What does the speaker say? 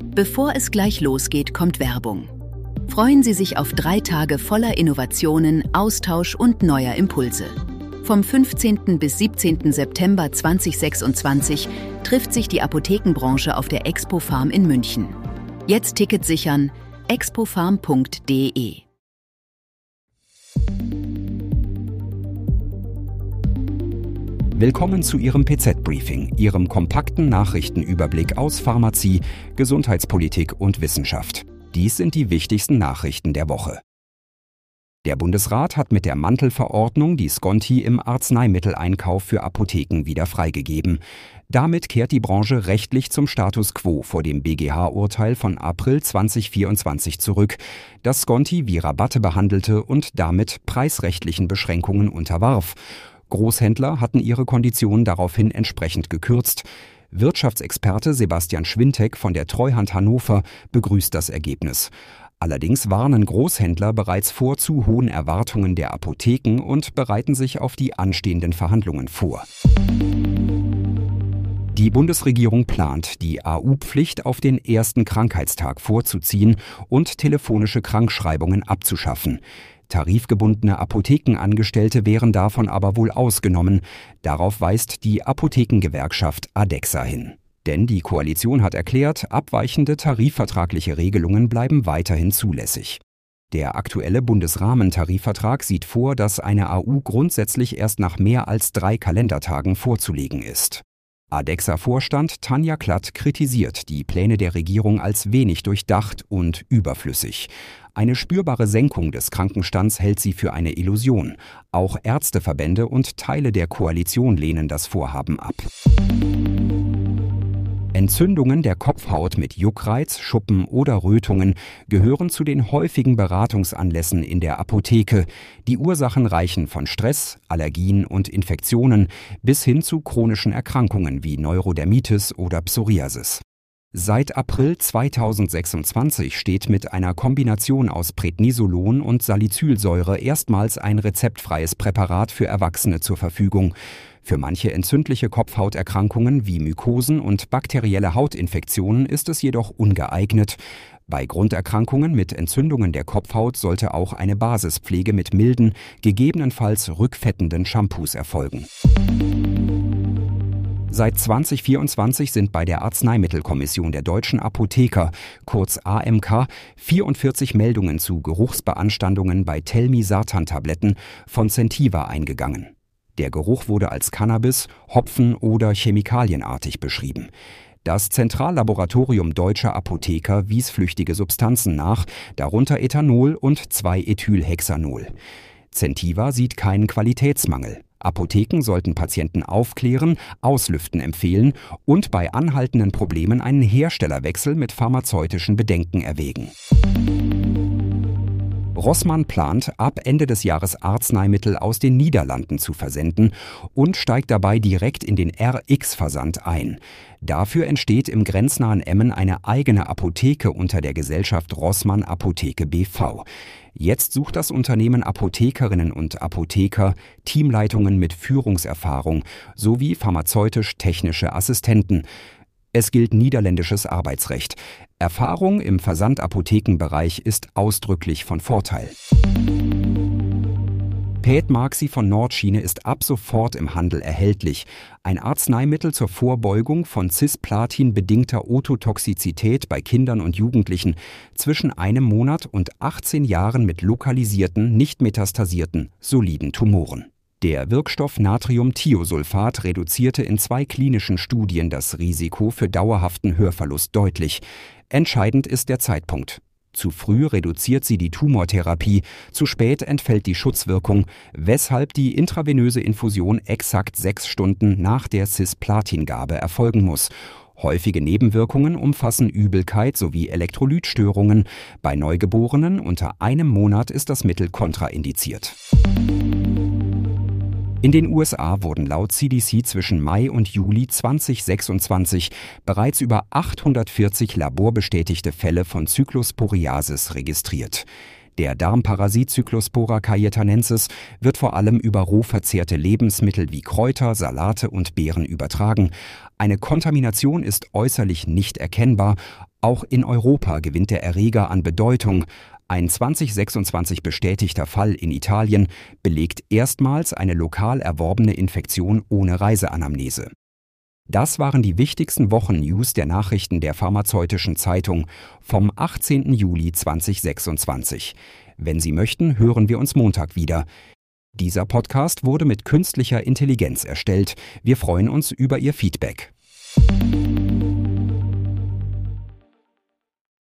Bevor es gleich losgeht, kommt Werbung. Freuen Sie sich auf 3 Tage voller Innovationen, Austausch und neuer Impulse. Vom 15. bis 17. September 2026 trifft sich die Apothekenbranche auf der Expo-Farm in München. Jetzt Ticket sichern: expofarm.de. Willkommen zu Ihrem PZ-Briefing, Ihrem kompakten Nachrichtenüberblick aus Pharmazie, Gesundheitspolitik und Wissenschaft. Dies sind die wichtigsten Nachrichten der Woche. Der Bundesrat hat mit der Mantelverordnung die Sconti im Arzneimitteleinkauf für Apotheken wieder freigegeben. Damit kehrt die Branche rechtlich zum Status quo vor dem BGH-Urteil von April 2024 zurück, das Sconti wie Rabatte behandelte und damit preisrechtlichen Beschränkungen unterwarf. Großhändler hatten ihre Konditionen daraufhin entsprechend gekürzt. Wirtschaftsexperte Sebastian Schwintek von der Treuhand Hannover begrüßt das Ergebnis. Allerdings warnen Großhändler bereits vor zu hohen Erwartungen der Apotheken und bereiten sich auf die anstehenden Verhandlungen vor. Die Bundesregierung plant, die AU-Pflicht auf den ersten Krankheitstag vorzuziehen und telefonische Krankschreibungen abzuschaffen. Tarifgebundene Apothekenangestellte wären davon aber wohl ausgenommen. Darauf weist die Apothekengewerkschaft ADEXA hin. Denn die Koalition hat erklärt, abweichende tarifvertragliche Regelungen bleiben weiterhin zulässig. Der aktuelle Bundesrahmentarifvertrag sieht vor, dass eine AU grundsätzlich erst nach mehr als 3 Kalendertagen vorzulegen ist. ADEXA-Vorstand Tanja Klatt kritisiert die Pläne der Regierung als wenig durchdacht und überflüssig. Eine spürbare Senkung des Krankenstands hält sie für eine Illusion. Auch Ärzteverbände und Teile der Koalition lehnen das Vorhaben ab. Entzündungen der Kopfhaut mit Juckreiz, Schuppen oder Rötungen gehören zu den häufigen Beratungsanlässen in der Apotheke. Die Ursachen reichen von Stress, Allergien und Infektionen bis hin zu chronischen Erkrankungen wie Neurodermitis oder Psoriasis. Seit April 2026 steht mit einer Kombination aus Prednisolon und Salicylsäure erstmals ein rezeptfreies Präparat für Erwachsene zur Verfügung. Für manche entzündliche Kopfhauterkrankungen wie Mykosen und bakterielle Hautinfektionen ist es jedoch ungeeignet. Bei Grunderkrankungen mit Entzündungen der Kopfhaut sollte auch eine Basispflege mit milden, gegebenenfalls rückfettenden Shampoos erfolgen. Seit 2024 sind bei der Arzneimittelkommission der Deutschen Apotheker, kurz AMK, 44 Meldungen zu Geruchsbeanstandungen bei Telmisartan-Tabletten von Zentiva eingegangen. Der Geruch wurde als Cannabis, Hopfen oder chemikalienartig beschrieben. Das Zentrallaboratorium Deutscher Apotheker wies flüchtige Substanzen nach, darunter Ethanol und 2-Ethylhexanol. Zentiva sieht keinen Qualitätsmangel. Apotheken sollten Patienten aufklären, Auslüften empfehlen und bei anhaltenden Problemen einen Herstellerwechsel mit pharmazeutischen Bedenken erwägen. Rossmann plant, ab Ende des Jahres Arzneimittel aus den Niederlanden zu versenden und steigt dabei direkt in den RX-Versand ein. Dafür entsteht im grenznahen Emmen eine eigene Apotheke unter der Gesellschaft Rossmann Apotheke BV. Jetzt sucht das Unternehmen Apothekerinnen und Apotheker, Teamleitungen mit Führungserfahrung sowie pharmazeutisch-technische Assistenten. Es gilt niederländisches Arbeitsrecht. Erfahrung im Versandapothekenbereich ist ausdrücklich von Vorteil. Pädmarxi von Nordschiene ist ab sofort im Handel erhältlich. Ein Arzneimittel zur Vorbeugung von Cisplatin-bedingter Ototoxizität bei Kindern und Jugendlichen zwischen 1 Monat und 18 Jahren mit lokalisierten, nicht metastasierten, soliden Tumoren. Der Wirkstoff Natriumthiosulfat reduzierte in 2 klinischen Studien das Risiko für dauerhaften Hörverlust deutlich. Entscheidend ist der Zeitpunkt. Zu früh reduziert sie die Tumortherapie, zu spät entfällt die Schutzwirkung, weshalb die intravenöse Infusion exakt 6 Stunden nach der Cisplatingabe erfolgen muss. Häufige Nebenwirkungen umfassen Übelkeit sowie Elektrolytstörungen. Bei Neugeborenen unter 1 Monat ist das Mittel kontraindiziert. In den USA wurden laut CDC zwischen Mai und Juli 2026 bereits über 840 laborbestätigte Fälle von Cyclosporiasis registriert. Der Darmparasit Cyclospora cayetanensis wird vor allem über roh verzehrte Lebensmittel wie Kräuter, Salate und Beeren übertragen. Eine Kontamination ist äußerlich nicht erkennbar. Auch in Europa gewinnt der Erreger an Bedeutung. Ein 2026 bestätigter Fall in Italien belegt erstmals eine lokal erworbene Infektion ohne Reiseanamnese. Das waren die wichtigsten Wochennews der Nachrichten der Pharmazeutischen Zeitung vom 18. Juli 2026. Wenn Sie möchten, hören wir uns Montag wieder. Dieser Podcast wurde mit künstlicher Intelligenz erstellt. Wir freuen uns über Ihr Feedback.